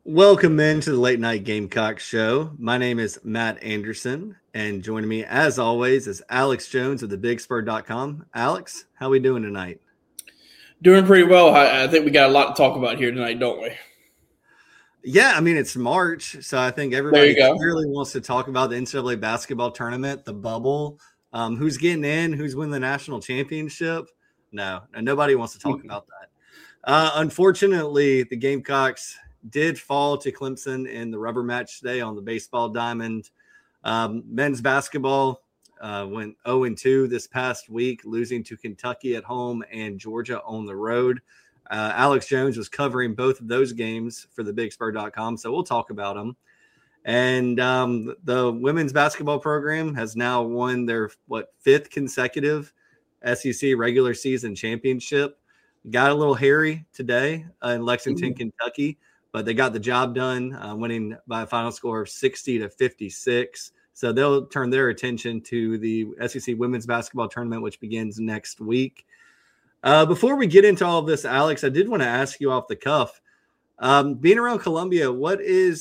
Welcome into the Late Night Gamecock Show. My name is Matt Anderson, and joining me, as always, is Alex Jones of thebigspur.com. Alex, how we doing tonight? Doing pretty well. I think we got a lot to talk about here tonight, don't we? Yeah, I mean, it's March, so I think everybody clearly wants to talk about the NCAA basketball tournament, the bubble, who's getting in, who's winning the national championship. No, nobody wants to talk about that. Unfortunately, the Gamecocks did fall to Clemson in the rubber match today on the baseball diamond. Men's basketball went 0-2 this past week, losing to Kentucky at home and Georgia on the road. Alex Jones was covering both of those games for thebigspur.com, so we'll talk about them. And the women's basketball program has now won their, fifth consecutive SEC regular season championship. Got a little hairy today in Lexington, Kentucky, but they got the job done, winning by a final score of 60-56. So they'll turn their attention to the SEC women's basketball tournament, which begins next week. Before we get into all of this, Alex, I did want to ask you off the cuff, being around Columbia, what's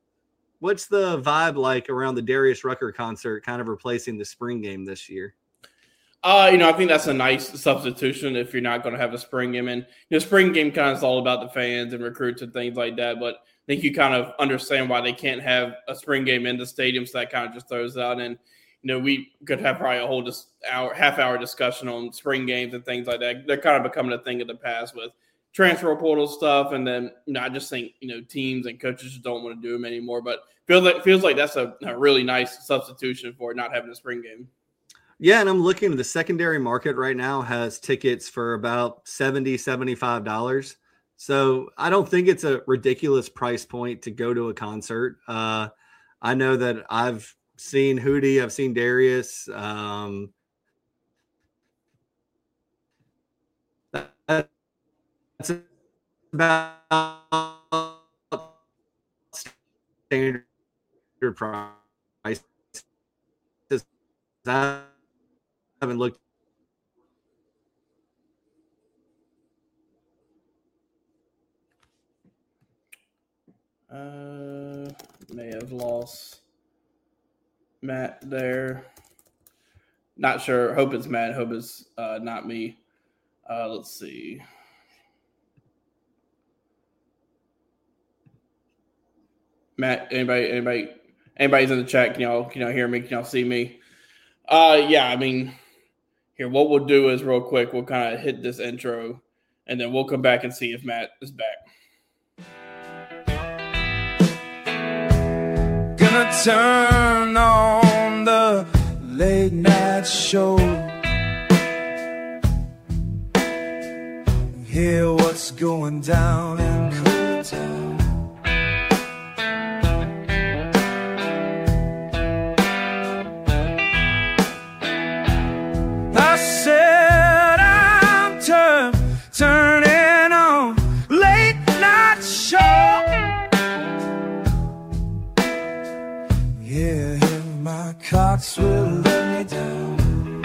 the vibe like around the Darius Rucker concert, kind of replacing the spring game this year? I think that's a nice substitution if you're not going to have a spring game. And spring game kind of is all about the fans and recruits and things like that. But I think you kind of understand why they can't have a spring game in the stadium, so that kind of just throws it out. And we could have probably a whole half-hour discussion on spring games and things like that. They're kind of becoming a thing of the past with transfer portal stuff, and then I just think teams and coaches just don't want to do them anymore. But feels like that's a really nice substitution for not having a spring game. Yeah, and I'm looking at the secondary market right now has tickets for about $70, $75. So I don't think it's a ridiculous price point to go to a concert. I know that I've seen Hootie, I've seen Darius. That's about standard price. I haven't looked. May have lost Matt there. Not sure. Hope it's Matt. Hope it's not me. Let's see. Matt, anybody's in the chat? Can y'all hear me? Can y'all see me? Yeah, I mean, here, what we'll do is real quick, we'll kind of hit this intro, and then we'll come back and see if Matt is back. Gonna turn on the late night show, hear what's going down in Cooltown. I said I'm turning on late night show. Yeah, my carts will let me down.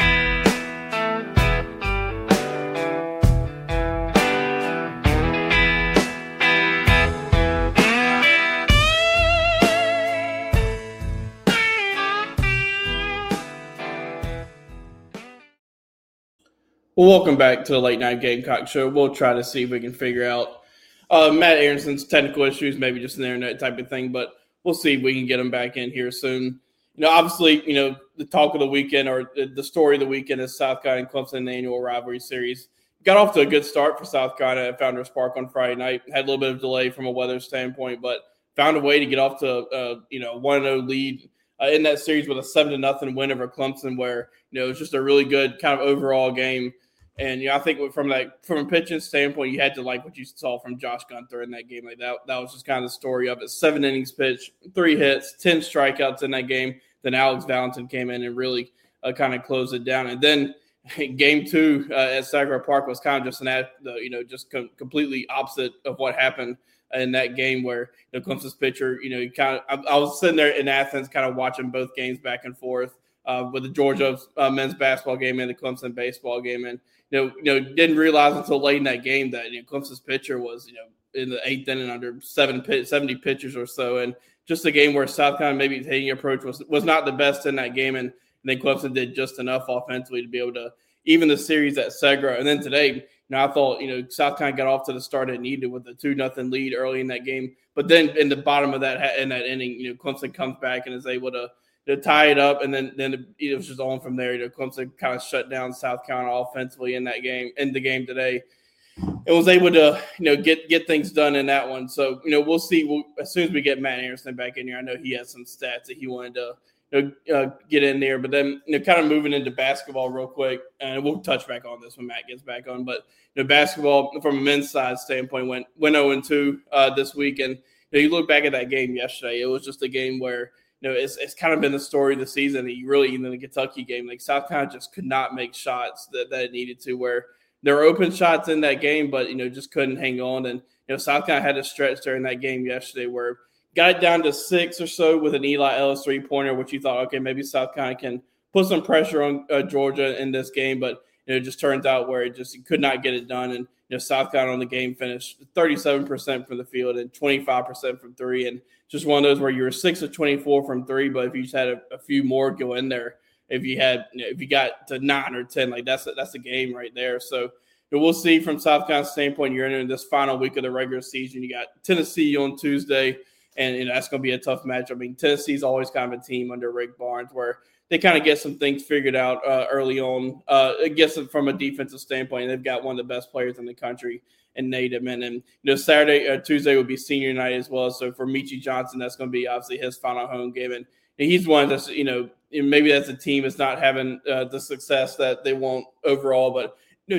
Well, welcome back to the Late Night Gamecock Show. We'll try to see if we can figure out Matt Aaronson's technical issues, maybe just an internet type of thing, but we'll see if we can get him back in here soon. Obviously, the talk of the weekend or the story of the weekend is South Carolina and Clemson annual rivalry series. Got off to a good start for South Carolina at Founders Park on Friday night. Had a little bit of delay from a weather standpoint, but found a way to get off to a 1-0 lead in that series with a 7-0 win over Clemson, where it was just a really good kind of overall game. And I think from a pitching standpoint, you had to like what you saw from Josh Gunther in that game. Like that was just kind of the story of it. 7 innings pitched, 3 hits, 10 strikeouts in that game. Then Alex Valentin came in and really kind of closed it down. And then game 2 at Sacramento Park was kind of just completely opposite of what happened in that game, where Clemson's pitcher, I was sitting there in Athens, kind of watching both games back and forth with the Georgia men's basketball game and the Clemson baseball game, and didn't realize until late in that game that Clemson's pitcher was in the 8th inning under 70 pitchers or so. And just a game where South Carolina maybe hitting approach was not the best in that game. And then Clemson did just enough offensively to be able to even the series at Segra. And then today, I thought, South Carolina got off to the start it needed with a 2-0 lead early in that game. But then in the bottom of that inning, Clemson comes back and is able to tie it up, and then it was just on from there. Clemson kind of shut down South Carolina offensively in the game today, and was able to get things done in that one. So we'll see. As soon as we get Matt Anderson back in here, I know he has some stats that he wanted to get in there. But then kind of moving into basketball real quick, and we'll touch back on this when Matt gets back on. But basketball from a men's side standpoint went 0-2 this week, and you look back at that game yesterday. It was just a game where it's kind of been the story of the season. Even the Kentucky game, like South Carolina just could not make shots that it needed to. Where there were open shots in that game, but just couldn't hang on. And South Carolina had a stretch during that game yesterday where got it down to 6 or so with an Eli Ellis 3-pointer, which you thought, okay, maybe South Carolina can put some pressure on Georgia in this game, but it just turns out where it could not get it done. And South Carolina on the game finished 37% from the field and 25% from three, and just one of those where you were 6 of 24 from three, but if you just had a few more go in there, if you got to 9 or 10, like that's a game right there. So we'll see from South Carolina's standpoint. You're entering this final week of the regular season. You got Tennessee on Tuesday, and that's going to be a tough match. I mean, Tennessee's always kind of a team under Rick Barnes where they kind of get some things figured out early on. I guess from a defensive standpoint, they've got one of the best players in the country in Nate Edmond. And Tuesday will be senior night as well. So for Meechie Johnson, that's going to be obviously his final home game, and he's one that's maybe that's a team that's not having the success that they want overall, but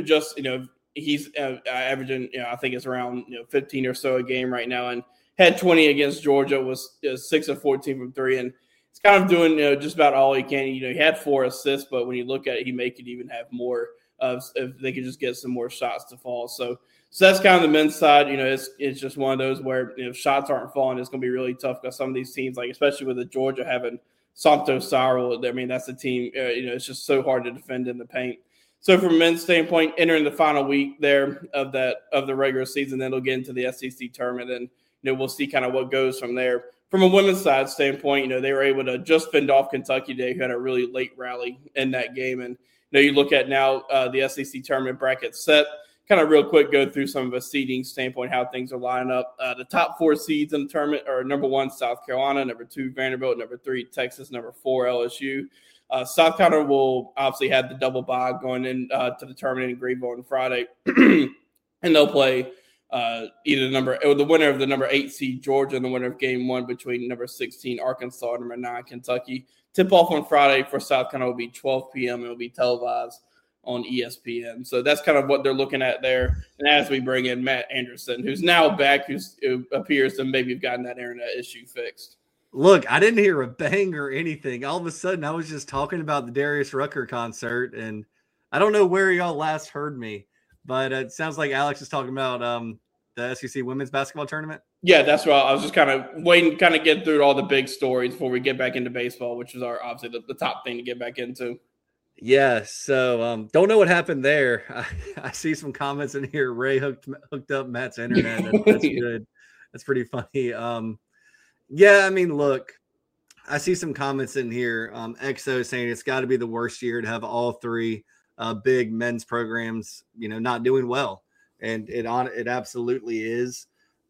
he's averaging I think it's around 15 or so a game right now, and had 20 against Georgia, was 6 of 14 from three, and it's kind of doing just about all he can. He had 4 assists, but when you look at it, he may could even have more if they could just get some more shots to fall. So that's kind of the men's side. It's just one of those where if shots aren't falling, it's going to be really tough because some of these teams, like especially with the Georgia having Santos Sauro, I mean that's a team. It's just so hard to defend in the paint. So from a men's standpoint, entering the final week there of the regular season, then they'll get into the SEC tournament, and we'll see kind of what goes from there. From a women's side standpoint, they were able to just fend off Kentucky today, who had a really late rally in that game. And you look at now the SEC tournament bracket set. Kind of real quick go through some of a seeding standpoint, how things are lining up. The top 4 seeds in the tournament are number 1, South Carolina, number 2, Vanderbilt, number 3, Texas, number 4, LSU. South Carolina will obviously have the double bye going in to the tournament in Greenville on Friday, and they'll play either the winner of the number 8 seed Georgia and the winner of game 1 between number 16 Arkansas and number 9 Kentucky. Tip off on Friday for South Carolina will be 12 p.m. and it will be televised on ESPN. So that's kind of what they're looking at there. And as we bring in Matt Anderson, who's now back, who appears to maybe have gotten that internet issue fixed. Look, I didn't hear a bang or anything. All of a sudden, I was just talking about the Darius Rucker concert, and I don't know where y'all last heard me, but it sounds like Alex is talking about the SEC women's basketball tournament. Yeah, that's right. I was just kind of waiting, kind of get through all the big stories before we get back into baseball, which is obviously the top thing to get back into. Yeah, so don't know what happened there. I see some comments in here. Ray hooked up Matt's internet. That's good. That's pretty funny. Yeah, I mean, look, I see some comments in here. EXO saying it's got to be the worst year to have all 3 big men's programs, not doing well, and it absolutely is.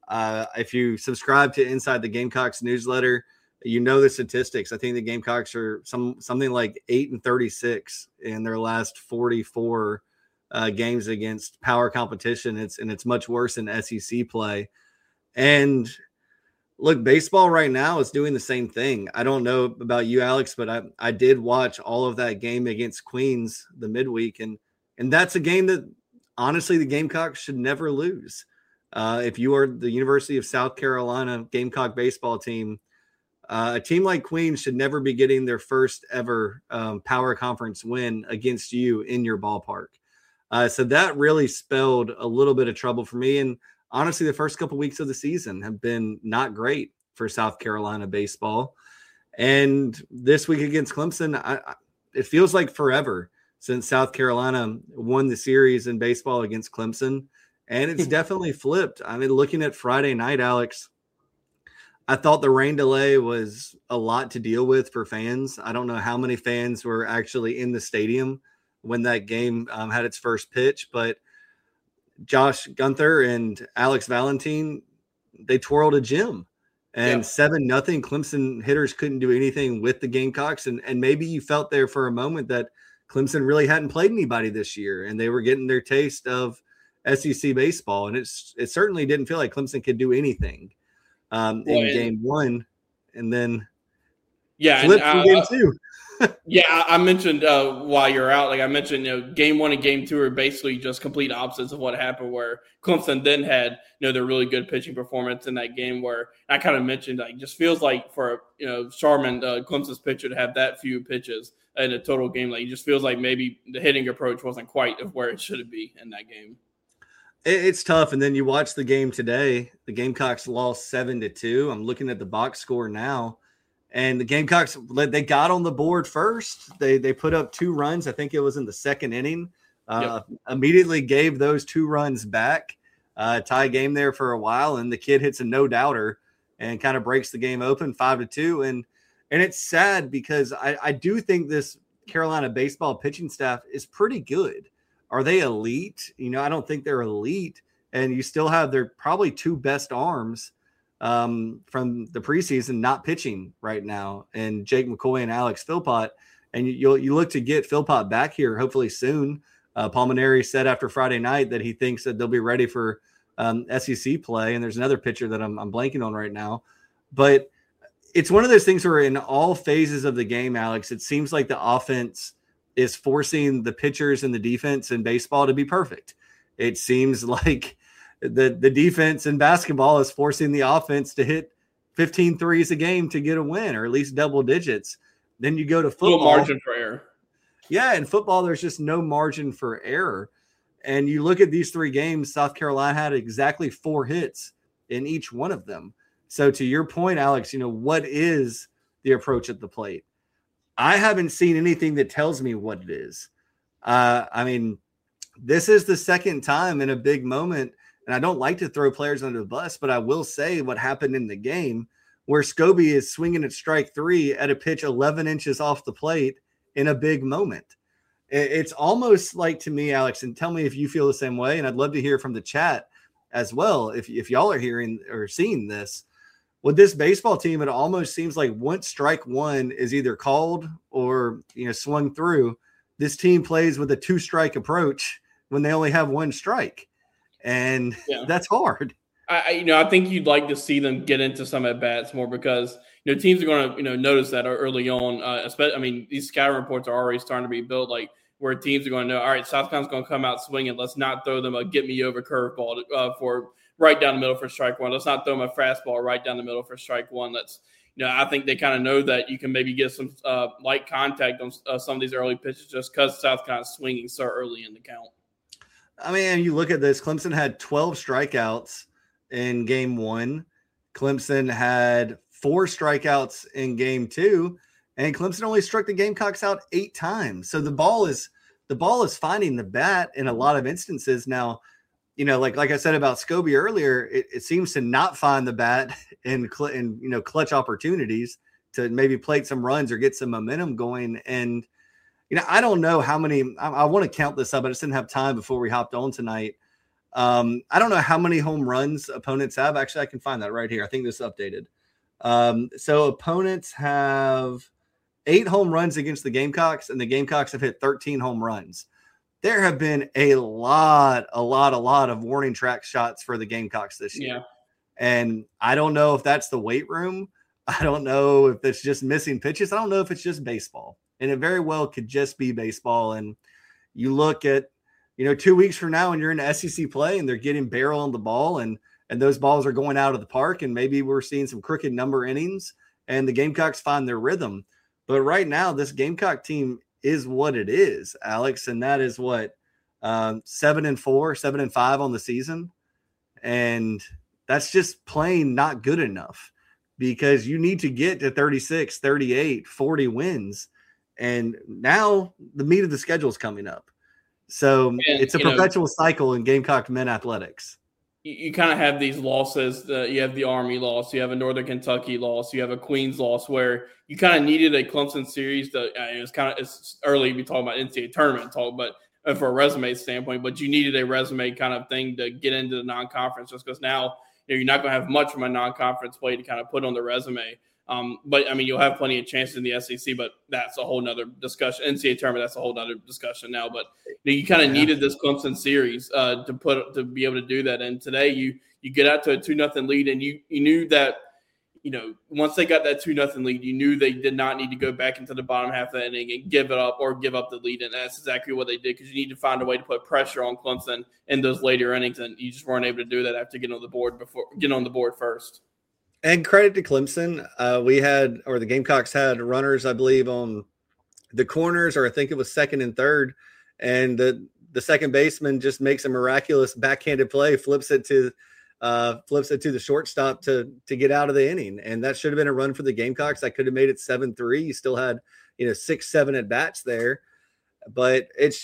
If you subscribe to Inside the Gamecocks newsletter, the statistics. I think the Gamecocks are something like 8-36 in their last 44 games against power competition. It's much worse in SEC play. And look, baseball right now is doing the same thing. I don't know about you, Alex, but I did watch all of that game against Queens the midweek, and that's a game that honestly the Gamecocks should never lose. If you are the University of South Carolina Gamecock baseball team, a team like Queens should never be getting their first ever power conference win against you in your ballpark. So that really spelled a little bit of trouble for me. And honestly, the first couple weeks of the season have been not great for South Carolina baseball. And this week against Clemson, it feels like forever since South Carolina won the series in baseball against Clemson. and it's definitely flipped. I mean, looking at Friday night, Alex, I thought the rain delay was a lot to deal with for fans. I don't know how many fans were actually in the stadium when that game had its first pitch, but Josh Gunther and Alex Valentine, they twirled a gem. And 7-0 Clemson hitters couldn't do anything with the Gamecocks. And maybe you felt there for a moment that Clemson really hadn't played anybody this year and they were getting their taste of SEC baseball. And it certainly didn't feel like Clemson could do anything in game one. And then flipped in game two. I mentioned while you're out, like I mentioned, game one and game two are basically just complete opposites of what happened, where Clemson then had, their really good pitching performance in that game, where I kind of mentioned, like, just feels like for, Sharman, Clemson's pitcher, to have that few pitches in a total game, like, it just feels like maybe the hitting approach wasn't quite of where it should be in that game. It's tough. And then you watch the game today, the Gamecocks lost 7-2. I'm looking at the box score now. And the Gamecocks, they got on the board first. They put up 2 runs. I think it was in the second inning. Immediately gave those 2 runs back. Tie game there for a while, and the kid hits a no-doubter and kind of breaks the game open 5-2. And it's sad because I do think this Carolina baseball pitching staff is pretty good. Are they elite? I don't think they're elite. And you still have their probably 2 best arms from the preseason not pitching right now, and Jake McCoy and Alex Philpott. And you look to get Philpott back here hopefully soon. Palmineri said after Friday night that he thinks that they'll be ready for SEC play. And there's another pitcher that I'm blanking on right now, but it's one of those things where in all phases of the game, Alex, it seems like the offense is forcing the pitchers and the defense in baseball to be perfect. It seems like the defense in basketball is forcing the offense to hit 15 threes a game to get a win, or at least double digits. Then you go to football. No margin for error. Yeah, in football, there's just no margin for error. And you look at these 3 games, South Carolina had exactly 4 hits in each one of them. So to your point, Alex, what is the approach at the plate? I haven't seen anything that tells me what it is. I mean, this is the second time in a big moment. And I don't like to throw players under the bus, but I will say what happened in the game where Scobie is swinging at strike 3 at a pitch 11 inches off the plate in a big moment. It's almost like, to me, Alex, and tell me if you feel the same way, and I'd love to hear from the chat as well, if y'all are hearing or seeing this. With this baseball team, it almost seems like once strike 1 is either called or swung through, this team plays with a 2-strike approach when they only have 1 strike. And that's hard. I think you'd like to see them get into some at bats more, because teams are going to notice that early on. Especially, these scouting reports are already starting to be built, like where teams are going to know, all right, South Carolina's going to come out swinging. Let's not throw them a get me over curveball for right down the middle for strike 1. Let's not throw them a fastball right down the middle for strike 1. Let's I think they kind of know that you can maybe get some light contact on some of these early pitches just because South Carolina's swinging so early in the count. I mean, you look at this, Clemson had 12 strikeouts in game 1. Clemson had 4 strikeouts in game 2, and Clemson only struck the Gamecocks out 8 times. So the ball is finding the bat in a lot of instances. Now, like I said about Scobie earlier, it seems to not find the bat in clutch opportunities to maybe plate some runs or get some momentum going. And I don't know how many. I want to count this up. I just didn't have time before we hopped on tonight. I don't know how many home runs opponents have. Actually, I can find that right here. I think this is updated. So opponents have 8 home runs against the Gamecocks, and the Gamecocks have hit 13 home runs. There have been a lot of warning track shots for the Gamecocks this year. Yeah. And I don't know if that's the weight room. I don't know if it's just missing pitches. I don't know if it's just baseball. And it very well could just be baseball. And you look at, 2 weeks from now and you're in SEC play and they're getting barrel on the ball and those balls are going out of the park, and maybe we're seeing some crooked number innings and the Gamecocks find their rhythm. But right now, this Gamecock team is what it is, Alex. And that is what, 7-4, 7-5 on the season. And that's just plain not good enough, because you need to get to 36, 38, 40 wins. And now the meat of the schedule is coming up. So it's a perpetual cycle in Gamecock men athletics. You kind of have these losses. You have the Army loss. You have a Northern Kentucky loss. You have a Queens loss where you kind of needed a Clemson series. It's early to be talking about NCAA tournament talk, but for a resume standpoint, but you needed a resume kind of thing to get into the non-conference just because now you're not going to have much from a non-conference play to kind of put on the resume. But I mean, you'll have plenty of chances in the SEC, but that's a whole nother discussion. NCAA tournament, that's a whole other discussion now. But you kind of needed this Clemson series to be able to do that. And today you get out to a 2-0 lead, and you knew that once they got that 2-0 lead, you knew they did not need to go back into the bottom half of the inning and give up the lead. And that's exactly what they did, because you need to find a way to put pressure on Clemson in those later innings, and you just weren't able to do that after getting on the board first. And credit to Clemson. The Gamecocks had runners, I believe, on the corners, or I think it was second and third. And the second baseman just makes a miraculous backhanded play, flips it to the shortstop to get out of the inning. And that should have been a run for the Gamecocks. That could have made it 7-3. You still had, 6-7 at bats there. But it's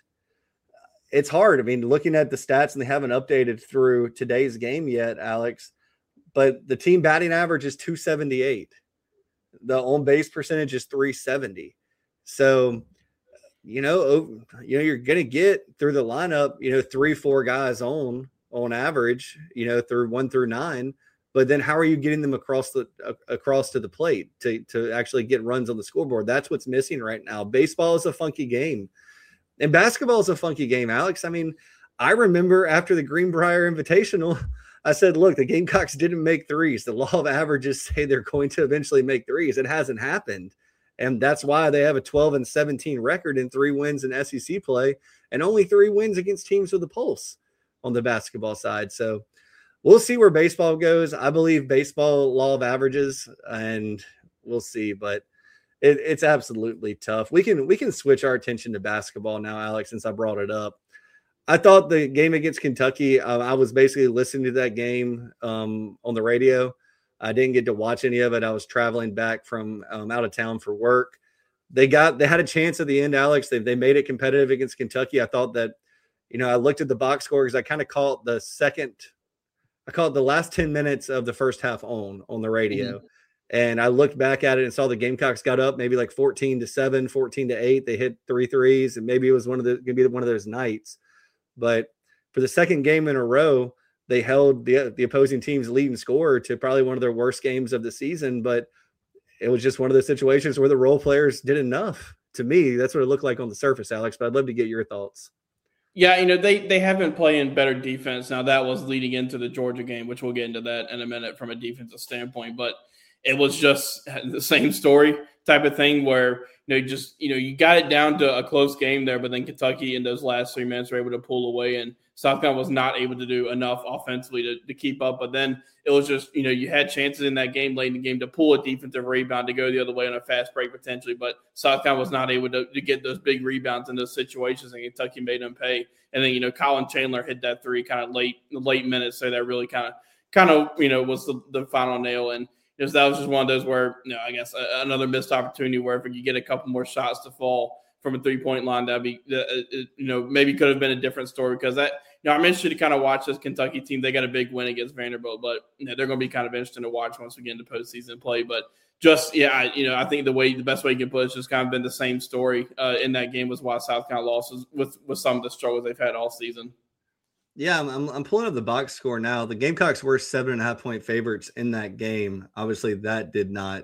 hard. I mean, looking at the stats, and they haven't updated through today's game yet, Alex, but the team batting average is 278. The on base percentage is 370. So, you're going to get through the lineup, 3-4 guys on average, through 1 through 9. But then how are you getting them across to the plate to actually get runs on the scoreboard? That's what's missing right now. Baseball is a funky game, and basketball is a funky game, Alex. I mean, I remember after the Greenbrier Invitational, I said, look, the Gamecocks didn't make threes. The law of averages say they're going to eventually make threes. It hasn't happened. And that's why they have a 12-17 record in 3 wins in SEC play and only 3 wins against teams with a pulse on the basketball side. So we'll see where baseball goes. I believe baseball law of averages, and we'll see. But it's absolutely tough. We can switch our attention to basketball now, Alex, since I brought it up. I thought the game against Kentucky, I was basically listening to that game on the radio. I didn't get to watch any of it. I was traveling back from out of town for work. They had a chance at the end, Alex. They made it competitive against Kentucky. I thought that, I looked at the box score because I kind of caught the last 10 minutes of the first half on the radio. Mm-hmm. And I looked back at it and saw the Gamecocks got up maybe like 14-7, 14-8. They hit 3 threes, and maybe it was going to be one of those nights. But for the second game in a row, they held the opposing team's leading scorer to probably one of their worst games of the season. But it was just one of those situations where the role players did enough. To me, that's what it looked like on the surface, Alex. But I'd love to get your thoughts. Yeah, they have been playing better defense. Now, that was leading into the Georgia game, which we'll get into that in a minute from a defensive standpoint. But it was just the same story type of thing where, you got it down to a close game there, but then Kentucky in those last 3 minutes were able to pull away, and South Carolina was not able to do enough offensively to keep up. But then it was just, you had chances in that game late in the game to pull a defensive rebound to go the other way on a fast break potentially, but South Carolina was not able to get those big rebounds in those situations, and Kentucky made them pay. And then, Colin Chandler hit that 3 kind of late minutes, so that really kind of was the final nail. And that was just one of those where, I guess another missed opportunity where if you get a couple more shots to fall from a 3-point line, that'd be, maybe could have been a different story, because I'm interested to kind of watch this Kentucky team. They got a big win against Vanderbilt, but they're going to be kind of interesting to watch once we get into postseason play. But just, I think the best way you can put it is just kind of been the same story in that game was why South Carolina lost with some of the struggles they've had all season. Yeah, I'm pulling up the box score now. The Gamecocks were 7.5-point favorites in that game. Obviously, that did not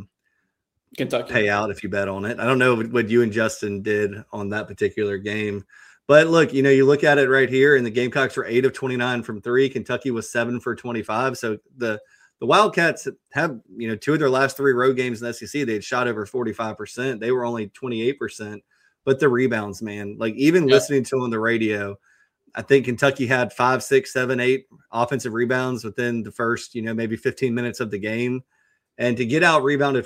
Kentucky pay out if you bet on it. I don't know what you and Justin did on that particular game. But look, you look at it right here, and the Gamecocks were 8 of 29 from 3. Kentucky was 7 for 25. So the Wildcats have, 2 of their last 3 road games in the SEC, they had shot over 45%. They were only 28%. But the rebounds, man, like even listening to on the radio, I think Kentucky had 5, 6, 7, 8 offensive rebounds within the first, maybe 15 minutes of the game. And to get out rebounded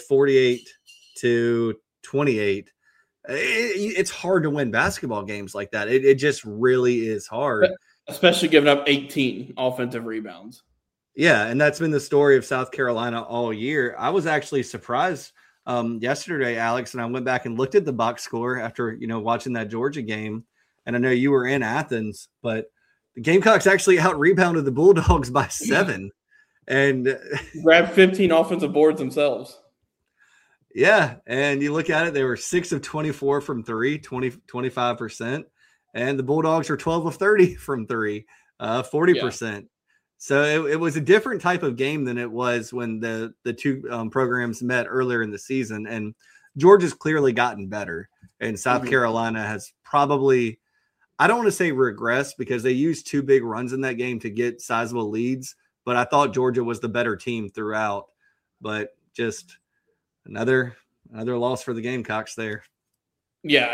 48-28, it's hard to win basketball games like that. It just really is hard. Especially giving up 18 offensive rebounds. Yeah, and that's been the story of South Carolina all year. I was actually surprised yesterday, Alex, and I went back and looked at the box score after, watching that Georgia game. and I know you were in Athens, but the Gamecocks actually out-rebounded the Bulldogs by 7 and grabbed 15 offensive boards themselves. Yeah, and you look at it, they were 6 of 24 from 3, 25%, and the Bulldogs were 12 of 30 from 3, 40%. Yeah. So it was a different type of game than it was when the two programs met earlier in the season, and Georgia's clearly gotten better, and South Carolina has probably, I don't want to say regressed because they used 2 big runs in that game to get sizable leads, but I thought Georgia was the better team throughout, but just another loss for the Gamecocks there. Yeah,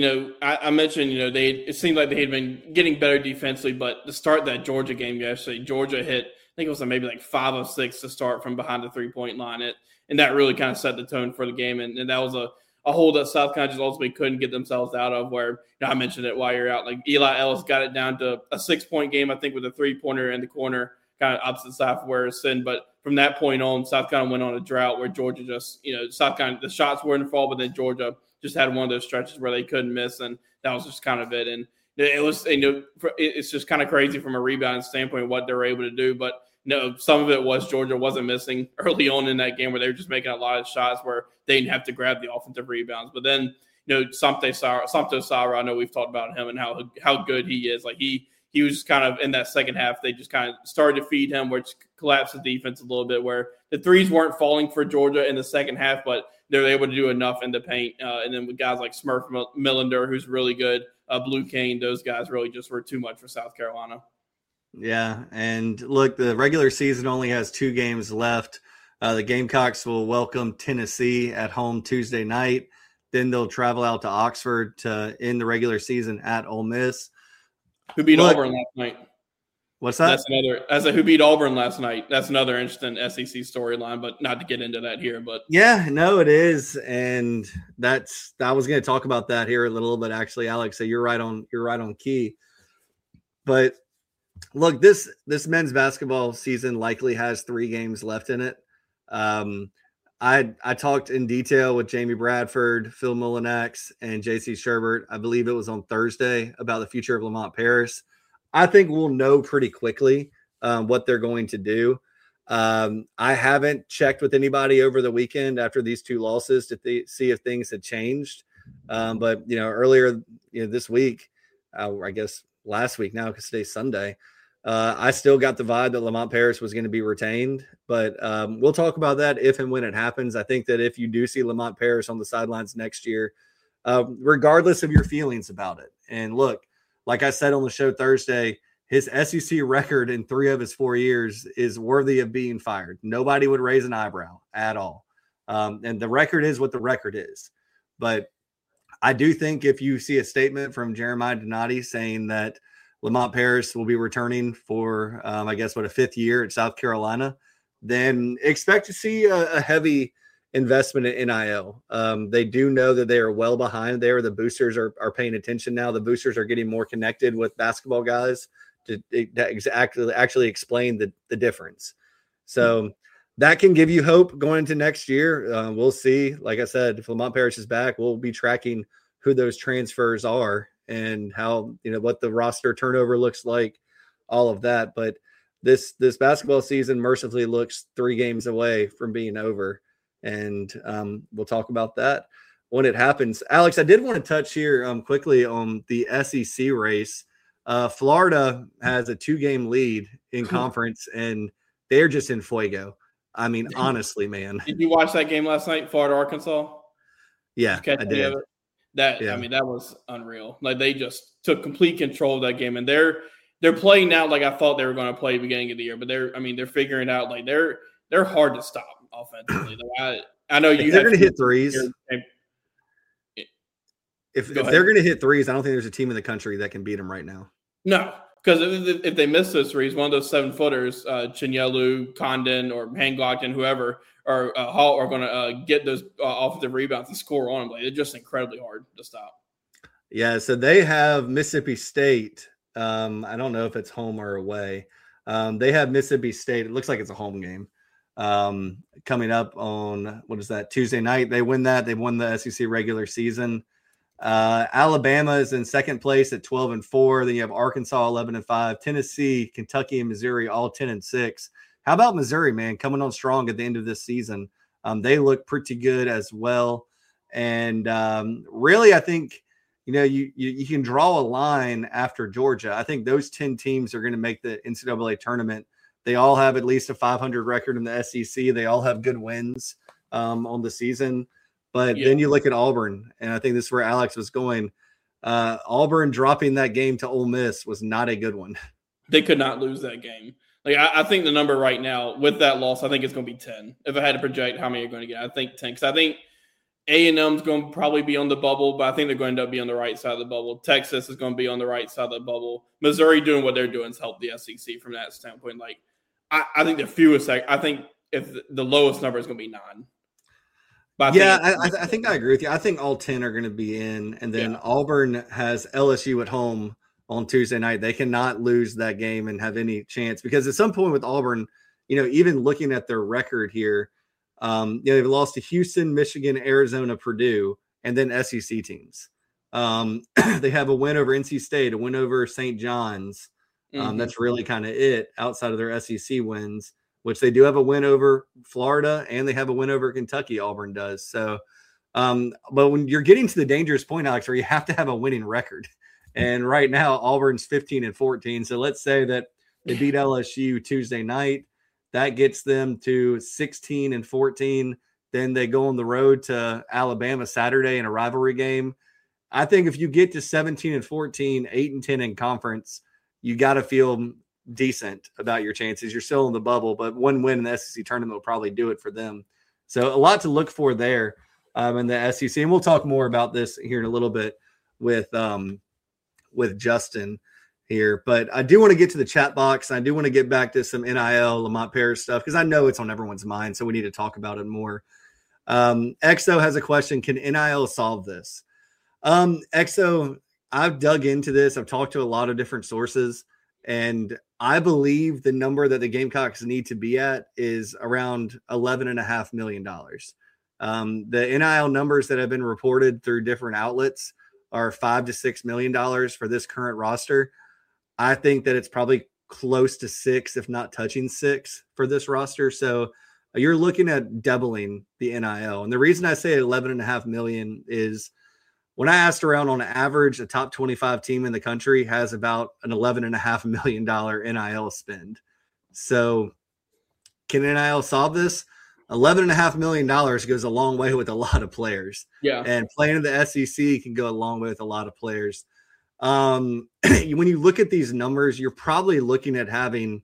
I mentioned, it seemed like they had been getting better defensively, but to start that Georgia game yesterday, Georgia hit, I think it was maybe like 5 of 6 to start from behind the 3-point line. And that really kind of set the tone for the game. And that was a hole that South Carolina just ultimately couldn't get themselves out of, where I mentioned it while you're out. Like Eli Ellis got it down to a 6-point game, I think, with a 3-pointer in the corner, kind of opposite side of where it's in. But from that point on, South Carolina went on a drought where Georgia just, South Carolina, the shots were in the fall, but then Georgia just had one of those stretches where they couldn't miss, and that was just kind of it. And it was, it's just kind of crazy from a rebounding standpoint what they were able to do. But some of it was Georgia wasn't missing early on in that game where they were just making a lot of shots where they didn't have to grab the offensive rebounds. But then, Santo Sara, I know we've talked about him and how good he is. Like he was kind of in that second half, they just kind of started to feed him, which collapsed the defense a little bit, where the threes weren't falling for Georgia in the second half, but they were able to do enough in the paint. And then with guys like Smurf Millender, who's really good, Blue Kane, those guys really just were too much for South Carolina. Yeah, and look, the regular season only has 2 games left. The Gamecocks will welcome Tennessee at home Tuesday night. Then they'll travel out to Oxford to end the regular season at Ole Miss. Who beat Auburn last night? What's that? Who beat Auburn last night. That's another interesting SEC storyline, but not to get into that here. But yeah, no, it is, and I was going to talk about that here a little bit, actually, Alex. So you're right on key. But look, this men's basketball season likely has 3 games left in it. I talked in detail with Jamie Bradford, Phil Mullinax, and JC Sherbert. I believe it was on Thursday about the future of Lamont Paris. I think we'll know pretty quickly what they're going to do. I haven't checked with anybody over the weekend after these 2 losses to see if things had changed. But, earlier this week, I guess last week now because today's Sunday, I still got the vibe that Lamont Paris was going to be retained. But we'll talk about that if and when it happens. I think that if you do see Lamont Paris on the sidelines next year, regardless of your feelings about it, and look, like I said on the show Thursday, his SEC record in 3 of his 4 years is worthy of being fired. Nobody would raise an eyebrow at all. And the record is what the record is. But I do think if you see a statement from Jeremiah Donati saying that Lamont Paris will be returning for, a 5th year at South Carolina, then expect to see a heavy investment in NIL. They do know that they are well behind there. The boosters are paying attention now. The boosters are getting more connected with basketball guys to actually explain the difference. So that can give you hope going into next year. We'll see. Like I said, if Lamont Paris is back, we'll be tracking who those transfers are and how, what the roster turnover looks like, all of that. But this basketball season mercifully looks 3 games away from being over. And we'll talk about that when it happens. Alex, I did want to touch here quickly on the SEC race. Florida has a 2-game lead in conference, and they're just in fuego. I mean, honestly, man. Did you watch that game last night, Florida, Arkansas? Yeah, I did. I mean, that was unreal. Like, they just took complete control of that game, and they're playing now like I thought they were going to play at the beginning of the year. But they're figuring out, like, they're hard to stop offensively. I know if they're going to hit threes. If they're going to hit threes, I don't think there's a team in the country that can beat them right now. No, because if they miss those threes, one of those 7-footers, Chinyelu, Condon, or Hanglockton, whoever, or Hall are going to get those offensive rebounds and score on them. Like, it's just incredibly hard to stop. Yeah, so they have Mississippi State. I don't know if it's home or away. They have Mississippi State. It looks like it's a home game. Coming up on, Tuesday night. They win that. They won the SEC regular season. Alabama is in second place at 12-4. Then you have Arkansas 11-5, Tennessee, Kentucky, and Missouri all 10-6. How about Missouri, man, coming on strong at the end of this season? They look pretty good as well. And really, I think, you can draw a line after Georgia. I think those 10 teams are going to make the NCAA tournament. They all have at least a 500 record in the SEC. They all have good wins on the season. But then you look at Auburn, and I think this is where Alex was going. Auburn dropping that game to Ole Miss was not a good one. They could not lose that game. Like I think the number right now with that loss, I think it's going to be 10. If I had to project how many you're going to get, I think 10. Because I think A&M's going to probably be on the bubble, but I think they're going to end up being on the right side of the bubble. Texas is going to be on the right side of the bubble. Missouri doing what they're doing has helped the SEC from that standpoint. Like I think the fewest. I think if the lowest number is going to be 9. I think I agree with you. I think all 10 are going to be in, and then Auburn has LSU at home on Tuesday night. They cannot lose that game and have any chance, because at some point with Auburn, even looking at their record here, they've lost to Houston, Michigan, Arizona, Purdue, and then SEC teams. They have a win over NC State, a win over St. John's. That's really kind of it outside of their SEC wins, which they do have a win over Florida, and they have a win over Kentucky, Auburn does. So, but when you're getting to the dangerous point, Alex, where you have to have a winning record. And right now, Auburn's 15-14. So let's say that they beat LSU Tuesday night. That gets them to 16-14. Then they go on the road to Alabama Saturday in a rivalry game. I think if you get to 17-14, 8-10 in conference, you got to feel decent about your chances. You're still in the bubble, but one win in the SEC tournament will probably do it for them. So a lot to look for there in the SEC. And we'll talk more about this here in a little bit with Justin here. But I do want to get to the chat box. I do want to get back to some NIL, Lamont Paris stuff, because I know it's on everyone's mind, so we need to talk about it more. Exo has a question. Can NIL solve this? Exo, I've dug into this. I've talked to a lot of different sources, and I believe the number that the Gamecocks need to be at is around $11.5 million. The NIL numbers that have been reported through different outlets are $5 to $6 million for this current roster. I think that it's probably close to 6, if not touching 6 for this roster. So you're looking at doubling the NIL. And the reason I say 11.5 million is when I asked around, on average, a top 25 team in the country has about an $11.5 million NIL spend. So can NIL solve this? $11.5 million goes a long way with a lot of players. Yeah. And playing in the SEC can go a long way with a lot of players. When you look at these numbers, you're probably looking at having,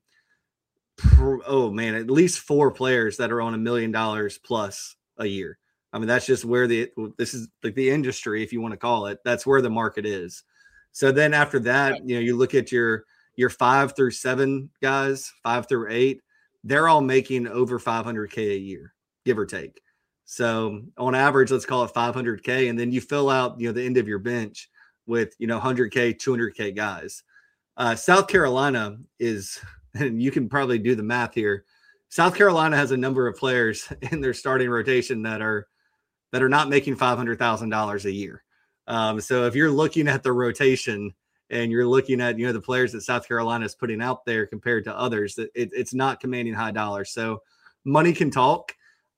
at least 4 players that are on $1 million plus a year. I mean, that's just where this is like the industry, if you want to call it. That's where the market is. So then after that, you look at your 5 through 7 guys, 5 through 8, they're all making over $500K a year, give or take. So on average, let's call it $500K. And then you fill out, the end of your bench with, $100K, $200K guys. South Carolina is, and you can probably do the math here. South Carolina has a number of players in their starting rotation that are not making $500,000 a year. So if you're looking at the rotation and you're looking at, the players that South Carolina is putting out there compared to others, it's not commanding high dollars. So money can talk.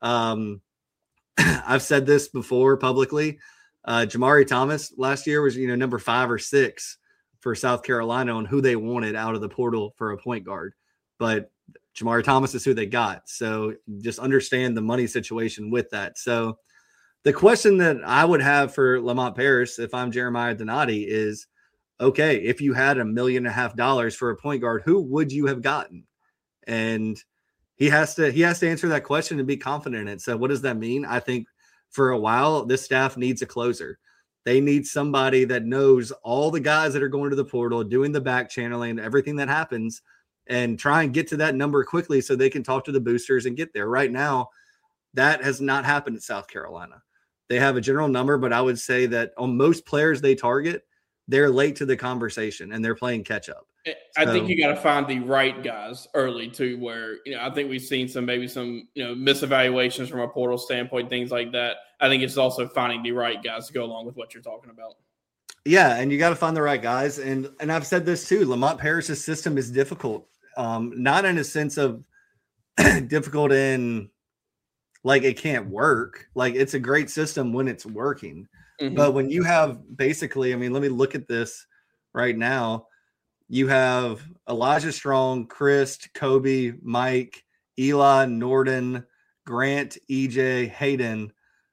I've said this before publicly. Jamari Thomas last year was, number 5 or 6 for South Carolina on who they wanted out of the portal for a point guard. But Jamari Thomas is who they got. So just understand the money situation with that. So the question that I would have for Lamont Paris, if I'm Jeremiah Donati, is, okay, if you had $1.5 million for a point guard, who would you have gotten? And he has to answer that question and be confident in it. So what does that mean? I think for a while, this staff needs a closer. They need somebody that knows all the guys that are going to the portal, doing the back channeling, everything that happens, and try and get to that number quickly so they can talk to the boosters and get there. Right now, that has not happened at South Carolina. They have a general number, but I would say that on most players they target, they're late to the conversation and they're playing catch up. I think you got to find the right guys early too, where, I think we've seen some misevaluations from a portal standpoint, things like that. I think it's also finding the right guys to go along with what you're talking about. Yeah, and you got to find the right guys. And I've said this too, Lamont Paris's system is difficult. Not in a sense of difficult in like it can't work. Like it's a great system when it's working. Mm-hmm. But when you have basically, let me look at this right now. You have Elijah Strong, Chris, Kobe, Mike, Eli, Norden, Grant, EJ, Hayden.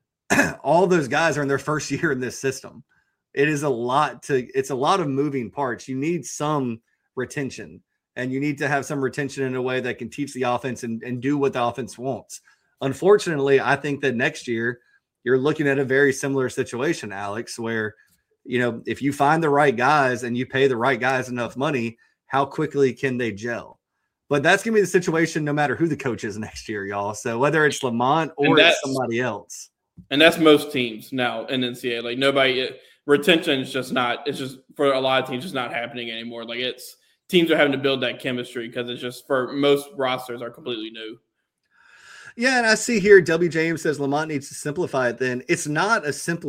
All those guys are in their first year in this system. It's a lot of moving parts. You need some retention, and you need to have some retention in a way that can teach the offense and do what the offense wants. Unfortunately, I think that next year you're looking at a very similar situation, Alex, where if you find the right guys and you pay the right guys enough money, how quickly can they gel? But that's going to be the situation no matter who the coach is next year, y'all. So whether it's Lamont or it's somebody else. And that's most teams now in NCAA. Like retention is just not – it's just for a lot of teams just not happening anymore. Like teams are having to build that chemistry because it's just for most rosters are completely new. Yeah, and I see here W. James says Lamont needs to simplify it. Then it's not a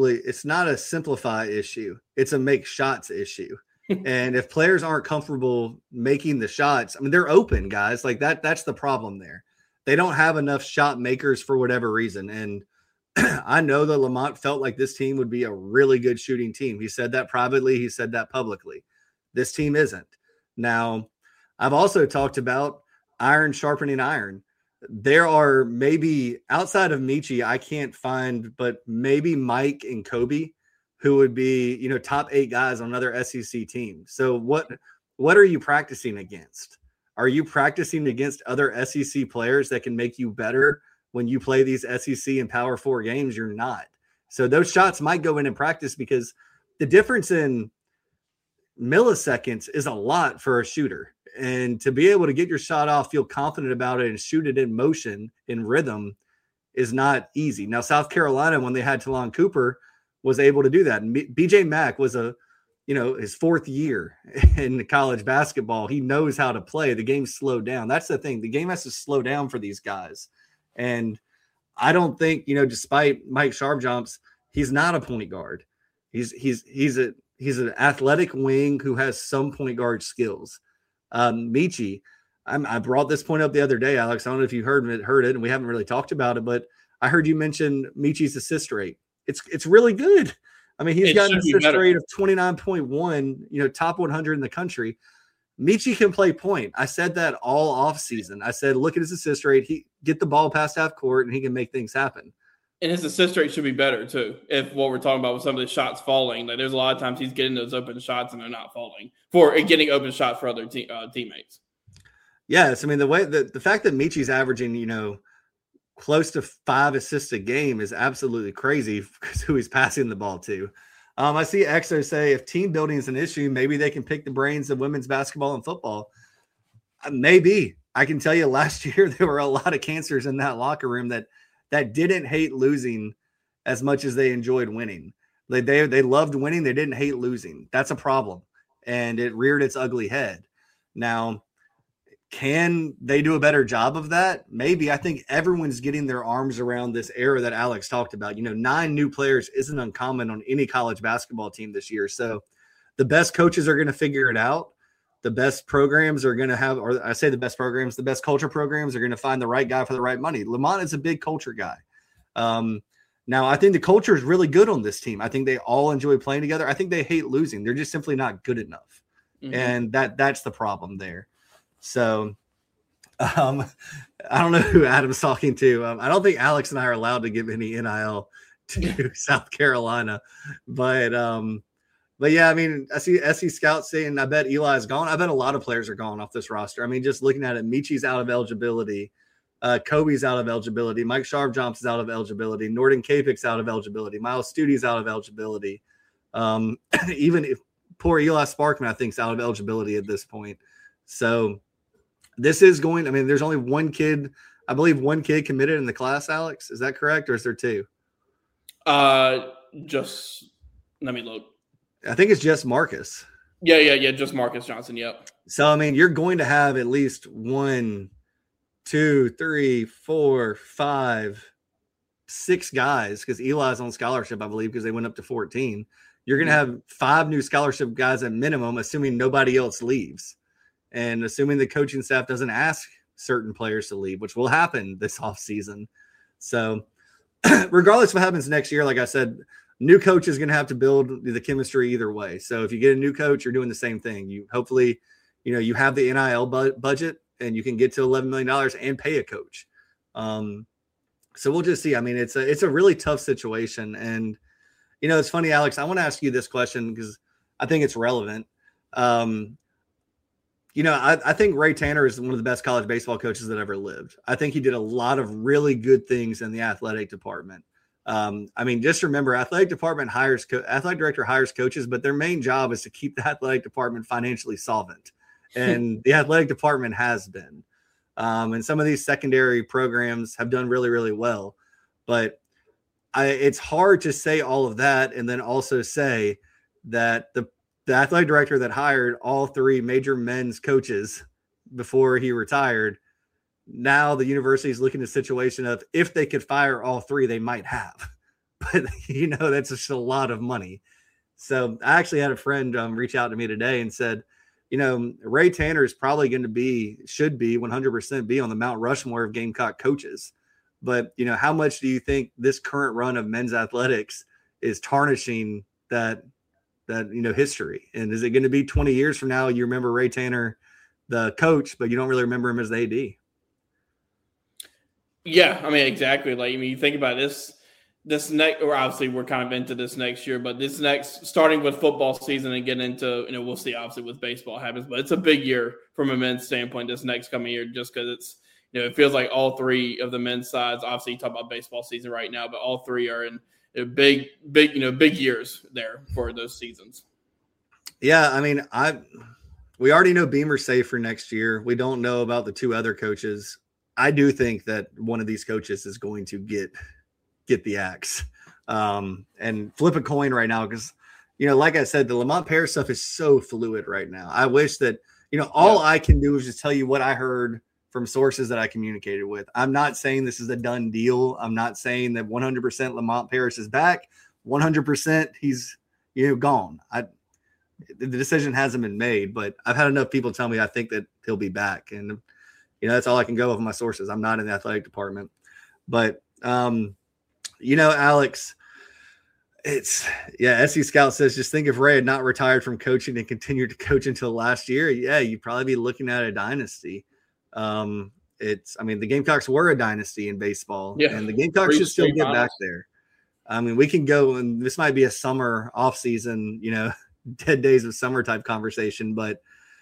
simplify issue. It's a make shots issue. And if players aren't comfortable making the shots, they're open, guys. Like that's the problem there. They don't have enough shot makers for whatever reason. And I know that Lamont felt like this team would be a really good shooting team. He said that privately. He said that publicly. This team isn't. Now, I've also talked about iron sharpening iron. There are maybe outside of Michi, I can't find, but maybe Mike and Kobe, who would be, top 8 guys on another SEC team. So what are you practicing against? Are you practicing against other SEC players that can make you better when you play these SEC and Power 4 games? You're not. So those shots might go in practice because the difference in milliseconds is a lot for a shooter. And to be able to get your shot off, feel confident about it, and shoot it in motion, in rhythm, is not easy. Now, South Carolina, when they had Talon Cooper, was able to do that. And BJ Mack was his 4th year in college basketball. He knows how to play. The game slowed down. That's the thing. The game has to slow down for these guys. And I don't think, despite Mike Sharpjumps, he's not a point guard. He's an athletic wing who has some point guard skills. Michi, I brought this point up the other day, Alex. I don't know if you heard it, and we haven't really talked about it, but I heard you mention Michi's assist rate. It's really good. He's got an assist rate of 29.1, top 100 in the country. Michi can play point. I said that all off season. I said, look at his assist rate. He get the ball past half court and he can make things happen. And his assist rate should be better too. If what we're talking about with some of the shots falling, like there's a lot of times he's getting those open shots and they're not falling for getting open shots for other teammates. Yes. The fact that Michi's averaging, close to 5 assists a game is absolutely crazy because who he's passing the ball to. I see Exo say if team building is an issue, maybe they can pick the brains of women's basketball and football. Maybe. I can tell you last year there were a lot of cancers in that locker room that didn't hate losing as much as they enjoyed winning. They loved winning. They didn't hate losing. That's a problem. And it reared its ugly head. Now, can they do a better job of that? Maybe. I think everyone's getting their arms around this era that Alex talked about. 9 new players isn't uncommon on any college basketball team this year. So the best coaches are going to figure it out. The best programs are going to have, or I say the best programs, the best culture programs are going to find the right guy for the right money. Lamont is a big culture guy. Now, I think the culture is really good on this team. I think they all enjoy playing together. I think they hate losing. They're just simply not good enough. Mm-hmm. And that's the problem there. So I don't know who Adam's talking to. I don't think Alex and I are allowed to give any NIL to South Carolina. But yeah, I see SC Scouts saying, I bet Eli's gone. I bet a lot of players are gone off this roster. Just looking at it, Michi's out of eligibility. Kobe's out of eligibility. Mike Sharpjumps is out of eligibility. Norden Capek's out of eligibility. Miles Studi's out of eligibility. Even if poor Eli Sparkman, I think, is out of eligibility at this point. So this is going, there's only one kid, I believe one kid committed in the class, Alex. Is that correct? Or is there 2? Just let me look. I think it's just Marcus. Yeah. Just Marcus Johnson. Yep. So, I mean, you're going to have at least 1, 2, 3, 4, 5, 6 guys, because Eli's on scholarship, I believe, because they went up to 14. You're going to have 5 new scholarship guys at minimum, assuming nobody else leaves. And assuming the coaching staff doesn't ask certain players to leave, which will happen this offseason. So regardless of what happens next year, like I said, new coach is going to have to build the chemistry either way. So if you get a new coach, you're doing the same thing. You hopefully, you have the NIL budget and you can get to $11 million and pay a coach. So we'll just see. I mean, it's a really tough situation. And, it's funny, Alex, I want to ask you this question because I think it's relevant. I think Ray Tanner is one of the best college baseball coaches that ever lived. I think he did a lot of really good things in the athletic department. Just remember, athletic director hires coaches, but their main job is to keep the athletic department financially solvent. And the athletic department has been. And some of these secondary programs have done really, really well. But it's hard to say all of that and then also say that the athletic director that hired all 3 major men's coaches before he retired, now the university is looking at a situation of if they could fire all 3, they might have. But, that's just a lot of money. So I actually had a friend reach out to me today and said, Ray Tanner is probably going to should be 100% be on the Mount Rushmore of Gamecock coaches. But, how much do you think this current run of men's athletics is tarnishing that history? And is it going to be 20 years from now, you remember Ray Tanner, the coach, but you don't really remember him as the AD? Yeah, exactly. You think about this next, or obviously we're kind of into this next year, but this next, starting with football season and getting into, we'll see obviously with baseball happens, but it's a big year from a men's standpoint this next coming year, just because it's, it feels like all 3 of the men's sides, obviously you talk about baseball season right now, but all 3 are in big years there for those seasons. Yeah. We already know Beamer's safe for next year. We don't know about the 2 other coaches. I do think that one of these coaches is going to get the axe and flip a coin right now. Cause like I said, the Lamont Paris stuff is so fluid right now. I wish that, all I can do is just tell you what I heard from sources that I communicated with. I'm not saying this is a done deal. I'm not saying that 100% Lamont Paris is back. 100% he's gone. The decision hasn't been made, but I've had enough people tell me I think that he'll be back, and that's all I can go with my sources. I'm not in the athletic department, but Alex, SC Scout says just think if Ray had not retired from coaching and continued to coach until last year, you'd probably be looking at a dynasty. The Gamecocks were a dynasty in baseball, and the Gamecocks should still get back there. We can go, and this might be a summer off season, dead days of summer type conversation, but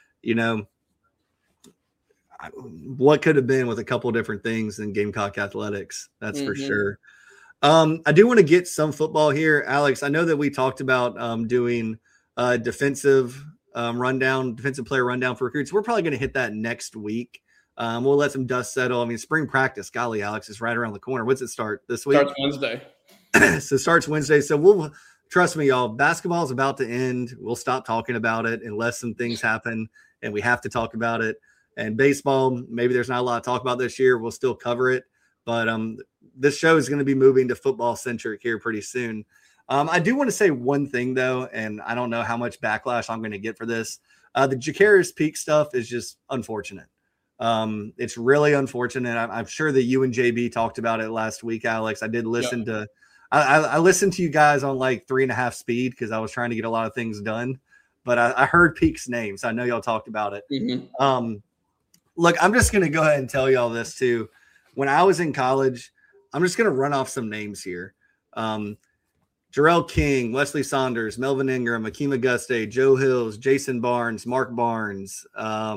what could have been with a couple of different things in Gamecock athletics, that's for sure. I do want to get some football here, Alex. I know that we talked about doing defensive player rundown for recruits. We're probably going to hit that next week. We'll let some dust settle. Spring practice, golly, Alex, is right around the corner. When's it start this week? Starts Wednesday. So it starts Wednesday. So trust me, y'all, basketball is about to end. We'll stop talking about it unless some things happen and we have to talk about it. And baseball, maybe there's not a lot to talk about this year. We'll still cover it. But this show is going to be moving to football centric here pretty soon. I do want to say one thing, though, and I don't know how much backlash I'm going to get for this. The Jacarius Peak stuff is just unfortunate. It's really unfortunate. I'm sure that you and JB talked about it last week, Alex. I did listen to I listened to you guys on like 3.5 speed because I was trying to get a lot of things done. But I heard Peak's name, so I know y'all talked about it. Mm-hmm. Look, I'm just going to go ahead and tell y'all this, too. When I was in college, I'm just going to run off some names here. Jarrell King, Wesley Saunders, Melvin Ingram, Akeem Auguste, Joe Hills, Jason Barnes, Mark Barnes,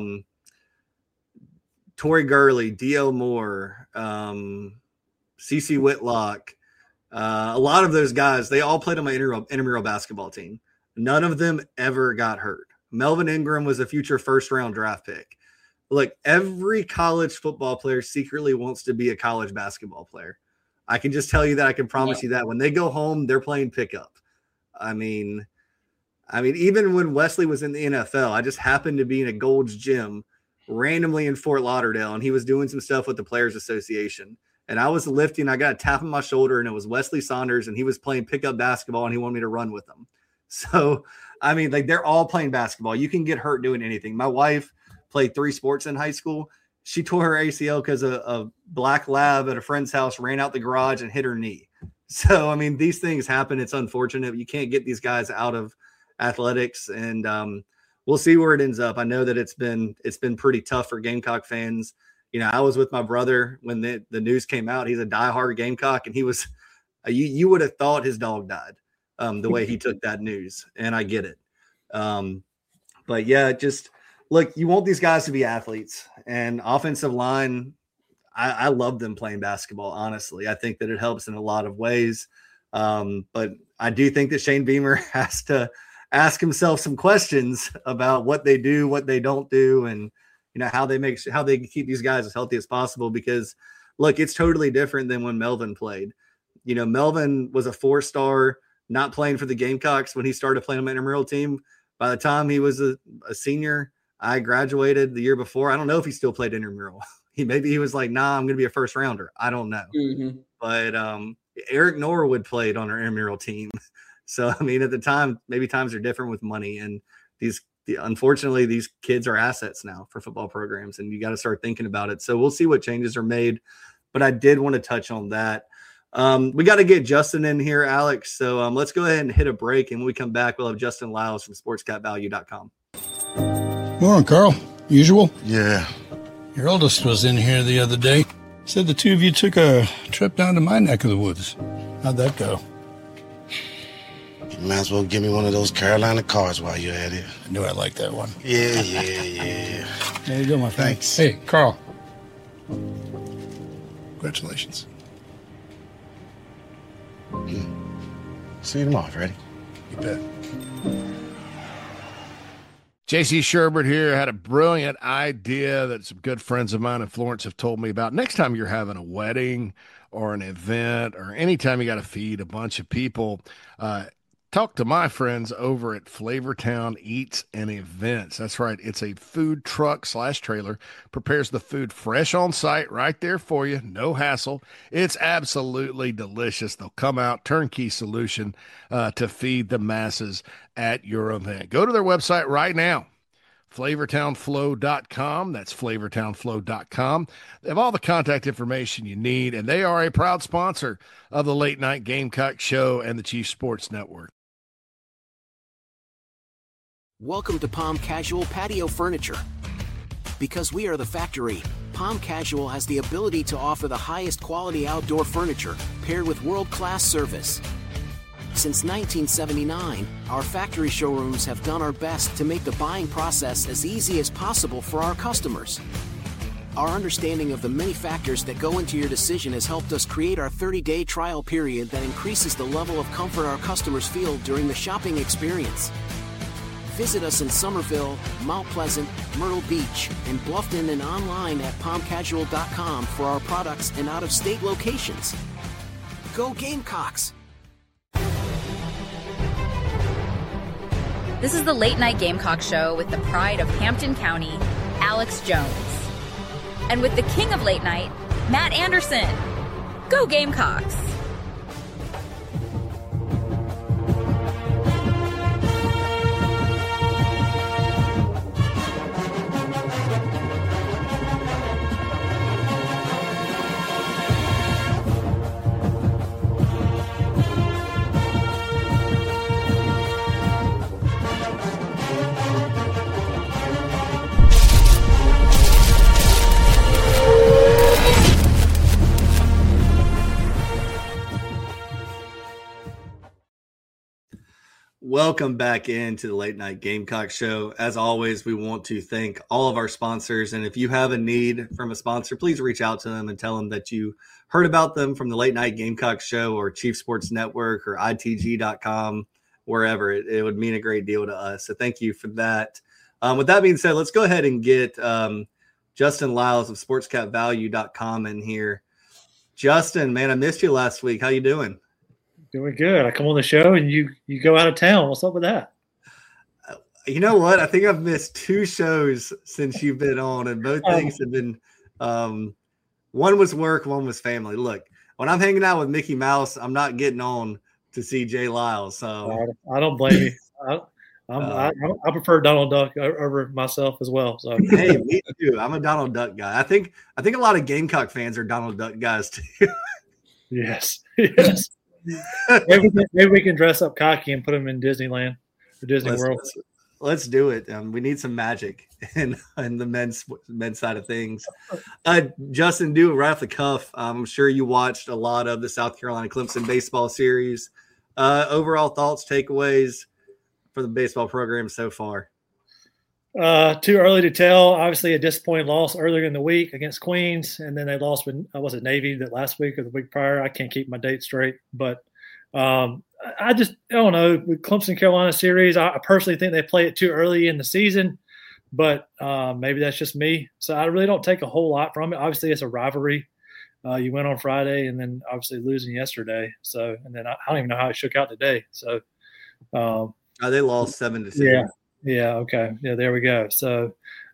Torrey Gurley, D.L. Moore, CeCe Whitlock. A lot of those guys, they all played on my intramural basketball team. None of them ever got hurt. Melvin Ingram was a future first-round draft pick. Look, every college football player secretly wants to be a college basketball player. I can just tell you that. I can promise you that. When they go home, they're playing pickup. I mean, I mean, even when Wesley was in the NFL, I just happened to be in a Gold's Gym randomly in Fort Lauderdale, and he was doing some stuff with the Players Association. And I was lifting, I got a tap on my shoulder, and it was Wesley Saunders, and he was playing pickup basketball, and he wanted me to run with him. So, I mean, like, they're all playing basketball. You can get hurt doing anything. My wife played 3 sports in high school. She tore her ACL because a black lab at a friend's house ran out the garage and hit her knee. So, I mean, these things happen. It's unfortunate. You can't get these guys out of athletics, and we'll see where it ends up. I know that it's been pretty tough for Gamecock fans. You know, I was with my brother when the news came out. He's a diehard Gamecock, and he was you would have thought his dog died the way he took that news, and I get it. But yeah, just look, you want these guys to be athletes, and offensive line. I love them playing basketball. Honestly, I think that it helps in a lot of ways. But I do think that Shane Beamer has to ask himself some questions about what they do, what they don't do, and you know how they keep these guys as healthy as possible. Because look, it's totally different than when Melvin played. You know, Melvin was a 4-star, not playing for the Gamecocks when he started playing on the intramural team. By the time he was a senior, I graduated the year before. I don't know if he still played intramural. Maybe he was like, nah, I'm going to be a first rounder. I don't know. Mm-hmm. But Eric Norwood played on our intramural team. So, I mean, at the time, maybe times are different with money. And unfortunately, these kids are assets now for football programs, and you got to start thinking about it. So we'll see what changes are made. But I did want to touch on that. We got to get Justin in here, Alex. So let's go ahead and hit a break. And when we come back, we'll have Justin Lyles from sportscapvalue.com. Morning, Carl. Usual? Yeah. Your oldest was in here the other day. Said the two of you took a trip down to my neck of the woods. How'd that go? You might as well give me one of those Carolina cars while you're at it. I knew I liked that one. Yeah. There you go, my friend. Thanks. Hey, Carl. Congratulations. See you tomorrow, Freddie. You bet. JC Sherbert here had a brilliant idea that some good friends of mine in Florence have told me about. Next time you're having a wedding or an event or anytime you got to feed a bunch of people, talk to my friends over at Flavortown Eats and Events. That's right. It's a food truck / trailer, prepares the food fresh on site right there for you. No hassle. It's absolutely delicious. They'll come out, turnkey solution to feed the masses at your event. Go to their website right now. flavortownflow.com. That's flavortownflow.com. They have all the contact information you need, and they are a proud sponsor of the Late Night Gamecock Show and the Chief Sports Network. Welcome to Palm Casual Patio Furniture. Because we are the factory, Palm Casual has the ability to offer the highest quality outdoor furniture paired with world-class service. Since 1979, our factory showrooms have done our best to make the buying process as easy as possible for our customers. Our understanding of the many factors that go into your decision has helped us create our 30-day trial period that increases the level of comfort our customers feel during the shopping experience. Visit us in Somerville, Mount Pleasant, Myrtle Beach, and Bluffton, and online at palmcasual.com for our products and out-of-state locations. Go Gamecocks! This is the Late Night Gamecock Show with the pride of Hampton County, Alex Jones. And with the king of late night, Matt Anderson. Go Gamecocks! Welcome back into the Late Night Gamecock Show. As always, we want to thank all of our sponsors. And if you have a need from a sponsor, please reach out to them and tell them that you heard about them from the Late Night Gamecock Show or Chief Sports Network or ITG.com, wherever. It would mean a great deal to us. So thank you for that. With that being said, let's go ahead and get Justin Lyles of sportscapvalue.com in here. Justin, man, I missed you last week. How you doing? Doing good. I come on the show and you go out of town. What's up with that? You know what? I think I've missed 2 shows since you've been on, and both things have been one was work, one was family. Look, when I'm hanging out with Mickey Mouse, I'm not getting on to see Jay Lyles. So I don't blame you. I prefer Donald Duck over myself as well. So hey, me too. I'm a Donald Duck guy. I think a lot of Gamecock fans are Donald Duck guys too. Yes. Maybe we can dress up Cocky and put him in Disneyland or Disney World. Let's do it. We need some magic in the men's side of things. Justin, do it right off the cuff. I'm sure you watched a lot of the South Carolina Clemson baseball series. Overall thoughts, takeaways for the baseball program so far? Too early to tell. Obviously, a disappointing loss earlier in the week against Queens, and then they lost with was it Navy that last week or the week prior? I can't keep my dates straight, but I don't know. With Clemson Carolina series, I personally think they play it too early in the season, but maybe that's just me. So I really don't take a whole lot from it. Obviously, it's a rivalry. You went on Friday, and then obviously losing yesterday. So, and then I don't even know how it shook out today. So, they lost 7-6. Yeah. Okay. Yeah. There we go. So,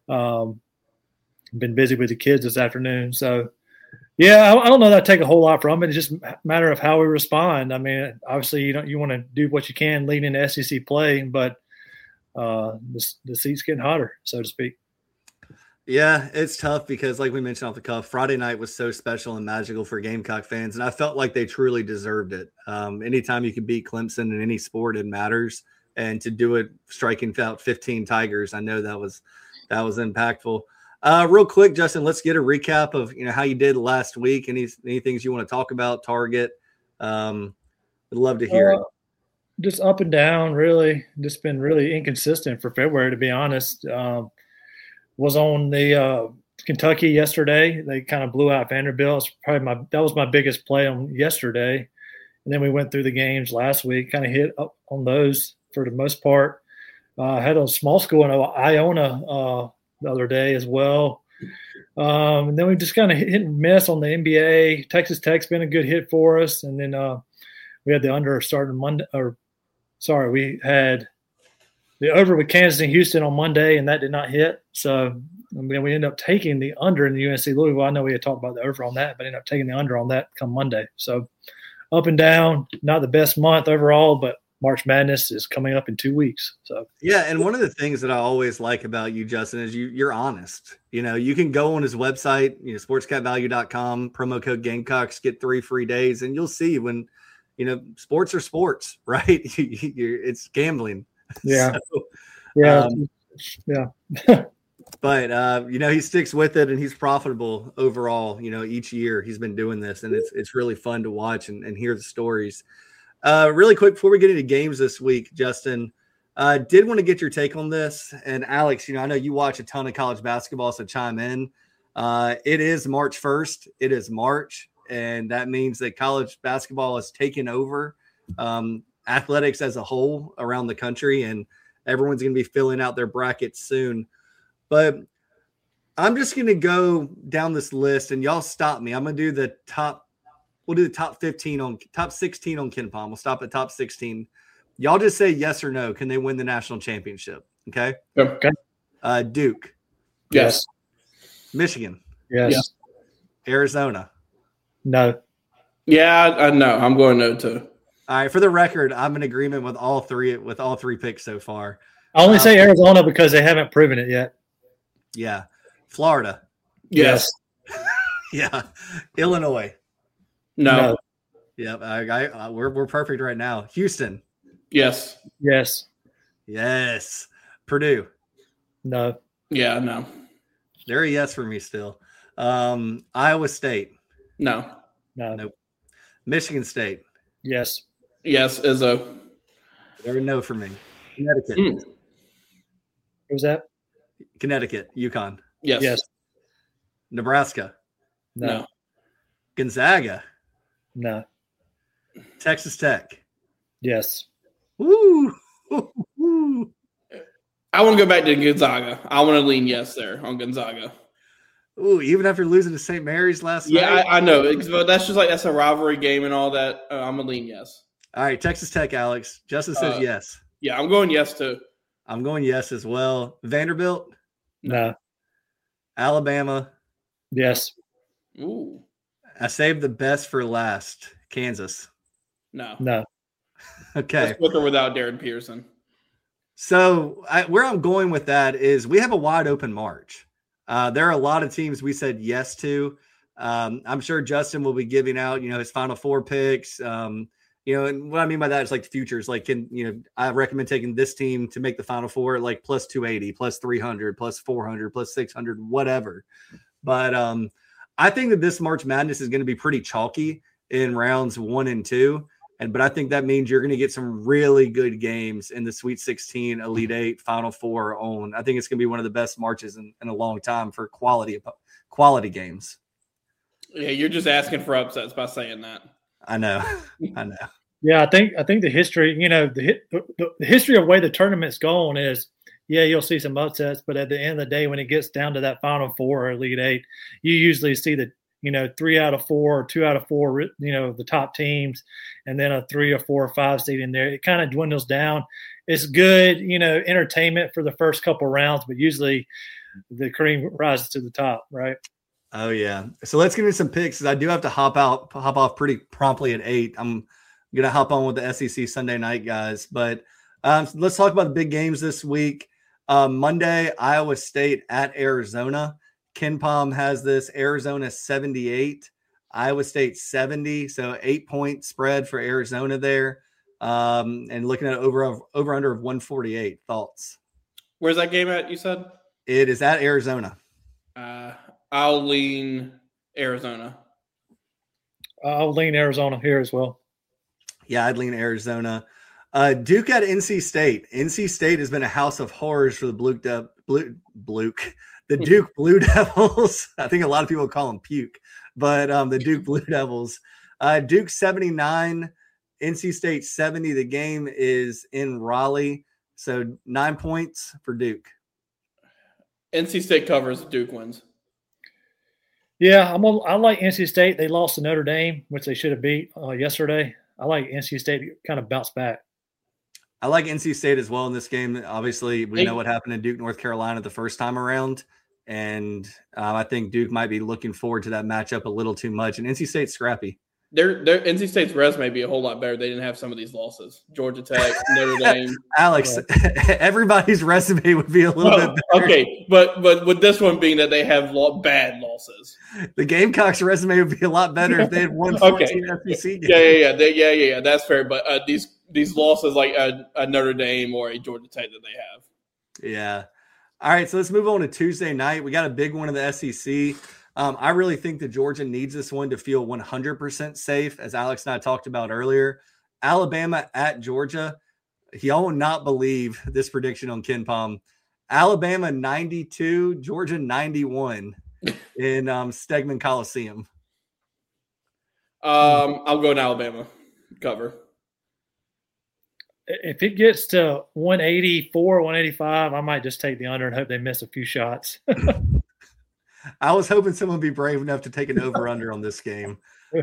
been busy with the kids this afternoon. So, yeah, I don't know that I take a whole lot from it. It's just a matter of how we respond. I mean, obviously, you want to do what you can leading into SEC play, but the seat's getting hotter, so to speak. Yeah, it's tough because, like we mentioned off the cuff, Friday night was so special and magical for Gamecock fans, and I felt like they truly deserved it. Anytime you can beat Clemson in any sport, it matters. And to do it striking out 15 Tigers, I know that was impactful. Real quick, Justin, let's get a recap of how you did last week. Any things you want to talk about? Target. Would love to hear it. Just up and down, really. Just been really inconsistent for February, to be honest. Was on the Kentucky yesterday. They kind of blew out Vanderbilt. That was my biggest play on yesterday. And then we went through the games last week, kind of hit up on those for the most part. Had a small school in Iona the other day as well. And then we just kind of hit and miss on the NBA. Texas Tech's been a good hit for us. And then we had the under starting Monday. We had the over with Kansas and Houston on Monday, and that did not hit. So then we ended up taking the under in the UNC Louisville. I know we had talked about the over on that, but ended up taking the under on that come Monday. So up and down, not the best month overall, but March Madness is coming up in 2 weeks. So yeah, and one of the things that I always like about you, Justin, is you're honest. You can go on his website, sportscatvalue.com, promo code Gamecocks, get 3 free days, and you'll see when sports are sports, right? It's gambling. Yeah. So, yeah. But he sticks with it, and he's profitable overall. Each year he's been doing this, and it's really fun to watch and hear the stories. Really quick before we get into games this week, Justin, did want to get your take on this. And Alex, I know you watch a ton of college basketball, so chime in. It is March 1st. It is March, and that means that college basketball has taken over athletics as a whole around the country, and everyone's going to be filling out their brackets soon. But I'm just going to go down this list, and y'all stop me. I'm going to do the top. We'll do the top 16 on KenPom. We'll stop at top 16. Y'all just say yes or no. Can they win the national championship? Okay. Okay. Duke. Yes. Michigan. Yes. Arizona. No. Yeah, I know. I'm going no too. All right. For the record, I'm in agreement with all three picks so far. I only say Arizona because they haven't proven it yet. Yeah. Florida. Yes. Yeah. Illinois. No. Yep. We're perfect right now. Houston. Yes. Yes. Yes. Purdue. No. Yeah, no. They're a yes for me still. Iowa State. No. Nope. Michigan State. Yes. Yes, Izzo. They're a no for me. Connecticut. What was that? Connecticut. UConn. Yes. Nebraska. No. Gonzaga. No. Texas Tech. Yes. Woo. I want to go back to Gonzaga. I want to lean yes there on Gonzaga. Ooh, even after losing to St. Mary's last night? Yeah, I know. But that's just that's a rivalry game and all that. I'm going to lean yes. All right, Texas Tech, Alex. Justin says yes. Yeah, I'm going yes too. I'm going yes as well. Vanderbilt? No. Alabama? Yes. Ooh. I saved the best for last. Kansas? No. Okay. That's with or without Darren Pearson. So where I'm going with that is we have a wide open March. There are a lot of teams we said yes to. I'm sure Justin will be giving out, his Final Four picks. And what I mean by that is like futures. Like, I recommend taking this team to make the Final Four, like plus 280, plus 300, plus 400, plus 600, whatever. But I think that this March Madness is going to be pretty chalky in rounds 1 and 2. But I think that means you're going to get some really good games in the Sweet 16, Elite 8, Final Four on. I think it's going to be one of the best marches in a long time for quality games. Yeah, you're just asking for upsets by saying that. I know. Yeah, I think the history, the history of the way the tournament's going is, yeah, you'll see some upsets, but at the end of the day, when it gets down to that Final Four or Elite 8, you usually see the 3 out of 4 or 2 out of 4, the top teams, and then a 3 or 4 or 5 seed in there. It kind of dwindles down. It's good, entertainment for the first couple rounds, but usually the cream rises to the top, right? Oh yeah. So let's get into some picks, because I do have to hop off pretty promptly at 8. I'm gonna hop on with the SEC Sunday night guys, but let's talk about the big games this week. Monday, Iowa State at Arizona. KenPom has this Arizona 78, Iowa State 70. So 8-point spread for Arizona there. And looking at over under of 148. Thoughts? Where's that game at, you said? It is at Arizona. I'll lean Arizona. I'll lean Arizona here as well. Yeah, I'd lean Arizona. Duke at NC State. NC State has been a house of horrors for the Duke Blue Devils. I think a lot of people call them puke, but the Duke Blue Devils. Duke 79, NC State 70. The game is in Raleigh, so 9 points for Duke. NC State covers, Duke wins. Yeah, I like NC State. They lost to Notre Dame, which they should have beat yesterday. I like NC State to kind of bounce back. I like NC State as well in this game. Obviously, we know what happened in Duke, North Carolina the first time around. And I think Duke might be looking forward to that matchup a little too much. And NC State's scrappy. Their NC State's resume be a whole lot better. They didn't have some of these losses. Georgia Tech, Notre Dame. Alex, everybody's resume would be a little bit better. Okay, but with this one being that they have bad losses. The Gamecocks' resume would be a lot better if they had won 14 SEC games. Yeah. That's fair. But these losses like a Notre Dame or a Georgia Tech that they have. Yeah. All right, so let's move on to Tuesday night. We got a big one in the SEC. I really think that Georgia needs this one to feel 100% safe, as Alex and I talked about earlier. Alabama at Georgia. Y'all will not believe this prediction on KenPom. Alabama 92, Georgia 91 in Stegman Coliseum. I'll go in Alabama cover. If it gets to 184, 185, I might just take the under and hope they miss a few shots. I was hoping someone would be brave enough to take an over-under on this game.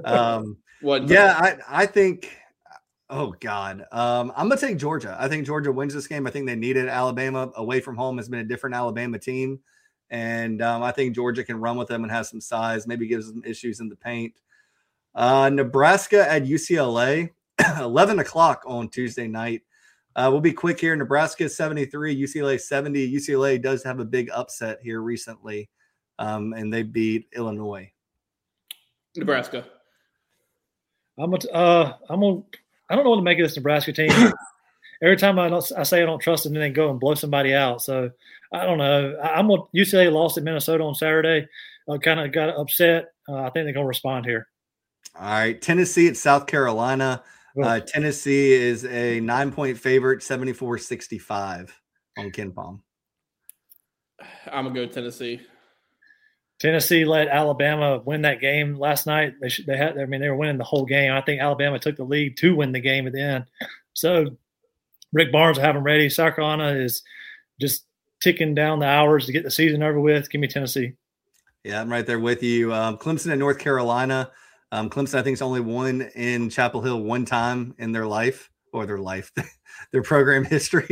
I think – oh, God. I'm going to take Georgia. I think Georgia wins this game. I think they needed Alabama. Away from home has been a different Alabama team. And I think Georgia can run with them and have some size, maybe gives them issues in the paint. Nebraska at UCLA, 11 o'clock on Tuesday night. We'll be quick here. Nebraska 73, UCLA 70. UCLA does have a big upset here recently. And they beat Illinois. Nebraska. I don't know what to make of this Nebraska team. Every time I say I don't trust them, then they go and blow somebody out. So I don't know. UCLA lost at Minnesota on Saturday. Kind of got upset. I think they're going to respond here. All right. Tennessee at South Carolina. Tennessee is a 9-point favorite, 74-65 on KenPom. I'm going to go Tennessee. Tennessee let Alabama win that game last night. They were winning the whole game. I think Alabama took the lead to win the game at the end. So Rick Barnes will have them ready. South Carolina is just ticking down the hours to get the season over with. Give me Tennessee. Yeah, I'm right there with you. Clemson at North Carolina. Clemson, I think, has only won in Chapel Hill one time in their life, their program history.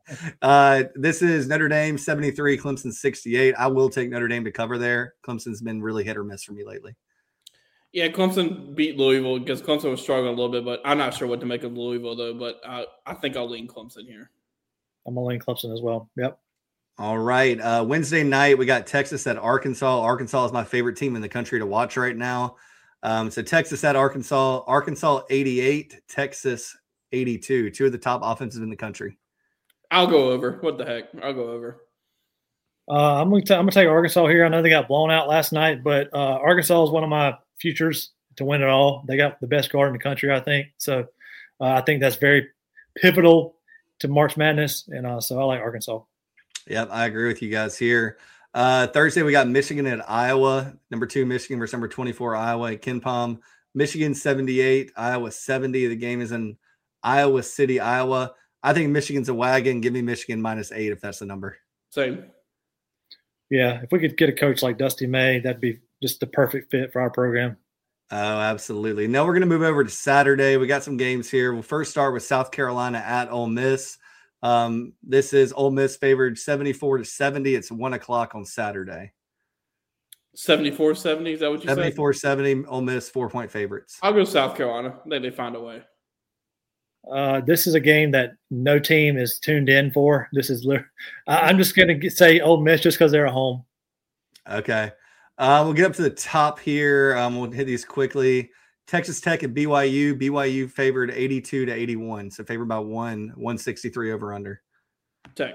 This is Notre Dame 73, Clemson 68. I will take Notre Dame to cover there. Clemson's been really hit or miss for me lately. Yeah, Clemson beat Louisville because Clemson was struggling a little bit, but I'm not sure what to make of Louisville, though. But I think I'll lean Clemson here. I'm going to lean Clemson as well. Yep. All right. Wednesday night, we got Texas at Arkansas. Arkansas is my favorite team in the country to watch right now. So Texas at Arkansas. Arkansas 88, Texas 82. Two of the top offenses in the country. I'll go over. What the heck? I'll go over. I'm gonna take Arkansas here. I know they got blown out last night, but Arkansas is one of my futures to win it all. They got the best guard in the country, I think. So I think that's very pivotal to March Madness, and so I like Arkansas. Yep, I agree with you guys here. Thursday, we got Michigan at Iowa. Number 2, Michigan versus number 24, Iowa at KenPom. Michigan 78, Iowa 70. The game is in Iowa City, Iowa. I think Michigan's a wagon. Give me Michigan -8 if that's the number. Same. Yeah, if we could get a coach like Dusty May, that'd be just the perfect fit for our program. Oh, absolutely. Now we're going to move over to Saturday. We got some games here. We'll first start with South Carolina at Ole Miss. This is Ole Miss favored 74-70. It's 1:00 on Saturday. 74-70, is that what you said? 74-70, Ole Miss 4-point favorites. I'll go South Carolina. They find a way. This is a game that no team is tuned in for. I'm just going to say Ole Miss just because they're at home. Okay. We'll get up to the top here. We'll hit these quickly. Texas Tech at BYU. BYU favored 82-81. So favored by 163 over under. Tech.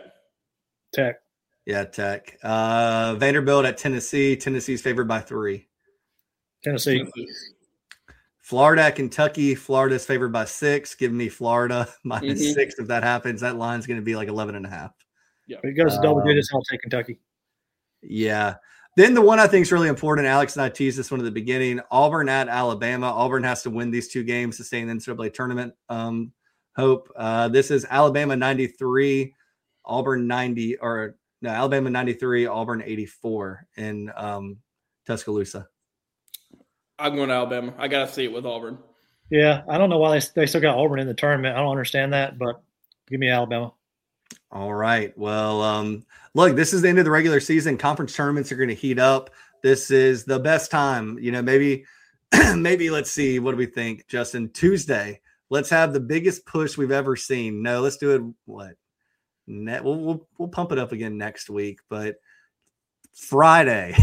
Yeah, Tech. Vanderbilt at Tennessee. Tennessee's favored by 3. Tennessee. Florida at Kentucky. Florida's favored by 6. Give me Florida -6 if that happens. That line's going to be like 11.5. Yeah. If it goes to double digits, I'll take Kentucky. Yeah. Then the one I think is really important, Alex and I teased this one at the beginning, Auburn at Alabama. Auburn has to win these 2 games to stay in the NCAA tournament hope. This is Alabama 93, Auburn 90, or no, Alabama 93, Auburn 84 in Tuscaloosa. I'm going to Alabama. I got to see it with Auburn. Yeah, I don't know why they still got Auburn in the tournament. I don't understand that, but give me Alabama. All right. Well, look, this is the end of the regular season. Conference tournaments are going to heat up. This is the best time. Maybe let's see. What do we think, Justin? Tuesday, let's have the biggest push we've ever seen. No, let's do it. What? We'll pump it up again next week. But Thursday.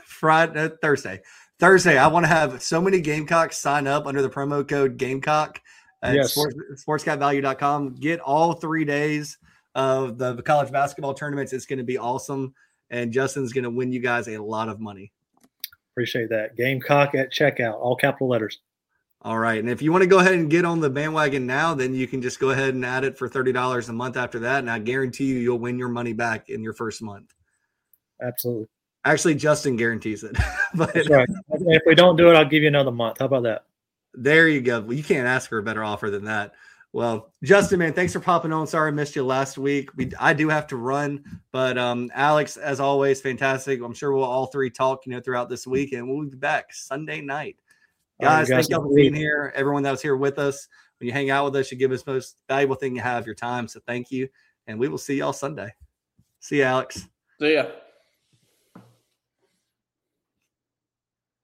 I want to have so many Gamecocks sign up under the promo code Gamecock at sportscatvalue.com. Get all 3 days of the college basketball tournaments. It's going to be awesome. And Justin's going to win you guys a lot of money. Appreciate that. Gamecock at checkout, all capital letters. All right. And if you want to go ahead and get on the bandwagon now, then you can just go ahead and add it for $30 a month after that. And I guarantee you'll win your money back in your first month. Absolutely. Actually, Justin guarantees it. But that's right. If we don't do it, I'll give you another month. How about that? There you go. Well, you can't ask for a better offer than that. Well, Justin, man, thanks for popping on. Sorry I missed you last week. I do have to run, but Alex, as always, fantastic. I'm sure we'll all 3 talk, throughout this week, and we'll be back Sunday night. Guys, thank y'all for being here. Everyone that was here with us, when you hang out with us, you give us the most valuable thing you have, your time. So thank you, and we will see y'all Sunday. See you, Alex. See ya.